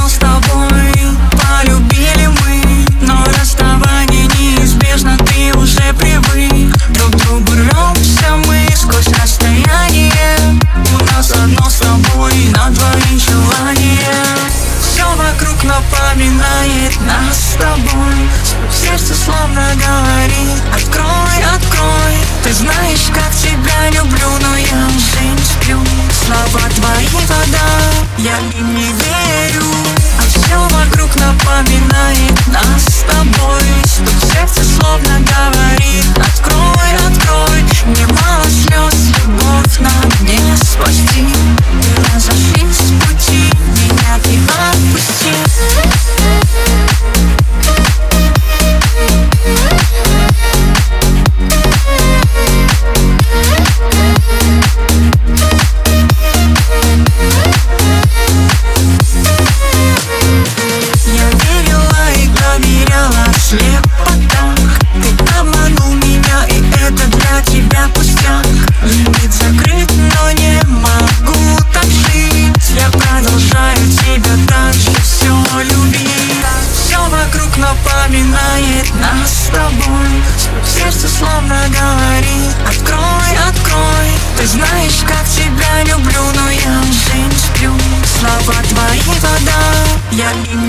одно с тобой полюбили мы, но расставание неизбежно, ты уже привык. Друг к другу рвемся мы сквозь расстояние. У нас одно с тобой на двоих желание. Все вокруг напоминает нас с тобой. Сердце словно говорит: открой, открой. Ты знаешь, как тебя люблю, но я уже не сплю. Слова твои вода, я им не верю. А все вокруг напоминает нас с тобой. Стук сердца словно говорит: открой, открой. Мне мало слез, любовь нам не спасти. Мы разошлись с пути, меня ты отпусти. Слепо так, ты обманул меня, и это для тебя пустяк. Лимит закрыт, но не могу так жить. Я продолжаю тебя так же все любить. Все вокруг напоминает нас с тобой. Сердце словно говорит: открой, открой. Ты знаешь, как тебя люблю, но я уже не сплю. Слова твои вода, я